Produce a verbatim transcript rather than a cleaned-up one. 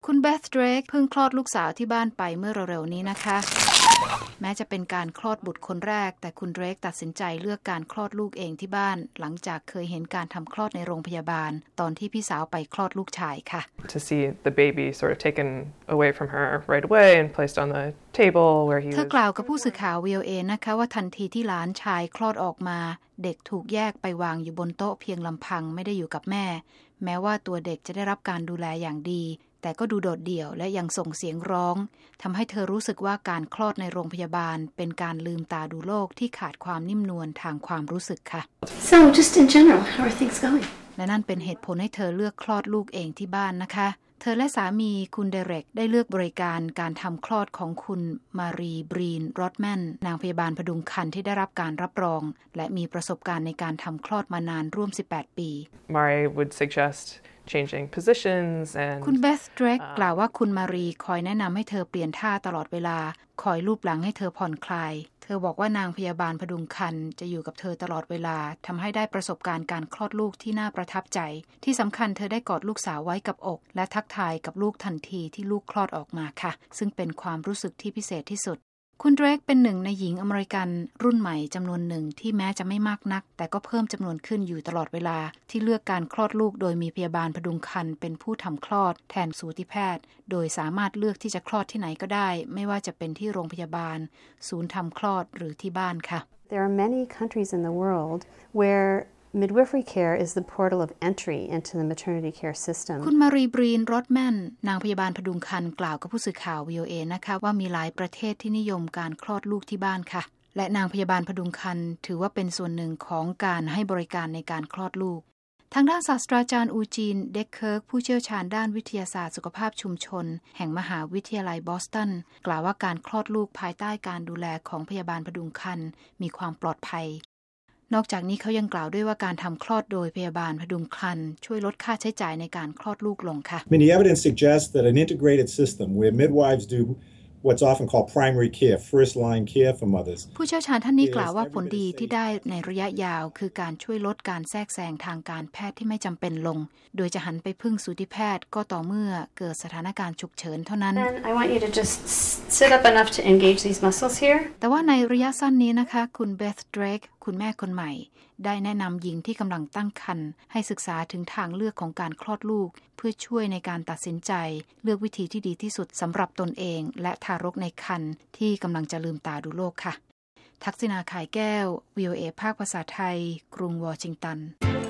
คุณเบธ เดรกเพิ่งคลอดลูกสาวที่บ้านไปเมื่อเร็วๆนี้นะคะแม้จะเป็นการคลอดบุตรคนแรกแต่คุณเดรกตัดสินใจเลือกการคลอดลูกเองที่บ้านหลังจากเคยเห็นการทำคลอดในโรงพยาบาลตอนที่พี่สาวไปคลอดลูกชายค่ะ To see the baby sort of taken away from her right away and placed on the table where he was เธอกล่าวกับผู้สื่อข่าว วี โอ เอ นะคะว่าทันทีที่หลานชายคลอดออกมาเด็กถูกแยกไปวางอยู่บนโต๊ะเพียงลำพังไม่ได้อยู่กับแม่แม้ว่าตัวเด็กจะได้รับการดูแลอย่างดีแต่ก็ดูโดดเดี่ยวและยังส่งเสียงร้องทำให้เธอรู้สึกว่าการคลอดในโรงพยาบาลเป็นการลืมตาดูโลกที่ขาดความนิ่มนวลทางความรู้สึกค่ะ So just in general how are things going และนั่นเป็นเหตุผลให้เธอเลือกคลอดลูกเองที่บ้านนะคะเธอและสามีคุณเดเร็กได้เลือกบริการการทำคลอดของคุณมารีบรีนรอดแมนนางพยาบาลพดุงครรภ์ที่ได้รับการรับรองและมีประสบการณ์ในการทำคลอดมานานร่วมสิบแปดปี Mari would suggest changing positions and คุณเบธ เดรกกล่าวว่าคุณมารีคอยแนะนำให้เธอเปลี่ยนท่าตลอดเวลาคอยลูบหลังให้เธอผ่อนคลายเธอบอกว่านางพยาบาลพดุงครรภ์จะอยู่กับเธอตลอดเวลาทำให้ได้ประสบการณ์การคลอดลูกที่น่าประทับใจที่สำคัญเธอได้กอดลูกสาวไว้กับอกและทักทายกับลูกทันทีที่ลูกคลอดออกมาค่ะซึ่งเป็นความรู้สึกที่พิเศษที่สุดคุณเดรกเป็นหนึ่งในหญิงอเมริกันรุ่นใหม่จำนวนหนึ่งที่แม้จะไม่มากนักแต่ก็เพิ่มจำนวนขึ้นอยู่ตลอดเวลาที่เลือกการคลอดลูกโดยมีพยาบาลพดุงครรภ์เป็นผู้ทำคลอดแทนสูติแพทย์โดยสามารถเลือกที่จะคลอดที่ไหนก็ได้ไม่ว่าจะเป็นที่โรงพยาบาลศูนย์ทำคลอดหรือที่บ้านค่ะ There are many countries in the world where midwifery care is the portal of entry into the maternity care system คุณมารีบรีนรอดแมนนางพยาบาลพดุงครรภ์กล่าวกับผู้สื่อข่าว วี โอ เอ นะคะว่ามีหลายประเทศที่นิยมการคลอดลูกที่บ้านค่ะและนางพยาบาลพดุงครรภ์ถือว่าเป็นส่วนหนึ่งของการให้บริการในการคลอดลูกทางด้านศาสตราจารย์อูจีนเด็กเคิร์กผู้เชี่ยวชาญด้านวิทยาศาสตร์สุขภาพชุมชนแห่งมหาวิทยาลัยบอสตันกล่าวว่าการคลอดลูกภายใต้การดูแลของพยาบาลพดุงครรภ์มีความปลอดภัยนอกจากนี้เขายังกล่าวด้วยว่าการทำคลอดโดยพยาบาลพดุงครรภ์ช่วยลดค่าใช้จ่ายในการคลอดลูกลงค่ะ I mean, the evidence suggests that an integrated system where midwives do what's often called primary care, first line care for mothers ผู้เชี่ยวชาญท่านนี้กล่าวว่าผลดีที่ได้ในระยะยาวคือการช่วยลดการแทรกแซงทางการแพทย์ที่ไม่จำเป็นลงโดยจะหันไปพึ่งสูติแพทย์ก็ต่อเมื่อเกิดสถานการณ์ฉุกเฉินเท่านั้น I want you to just sit up enough to engage these muscles here แต่ว่าในระยะสั้นนี้นะคะคุณเบธ เดรกคุณแม่คนใหม่ได้แนะนำหญิงที่กำลังตั้งครรภ์ให้ศึกษาถึงทางเลือกของการคลอดลูกเพื่อช่วยในการตัดสินใจเลือกวิธีที่ดีที่สุดสำหรับตนเองและทารกในครรภ์ที่กำลังจะลืมตาดูโลกค่ะทักษิณา ข่ายแก้ว วี โอ เอ ภาคภาษาไทยกรุงวอชิงตัน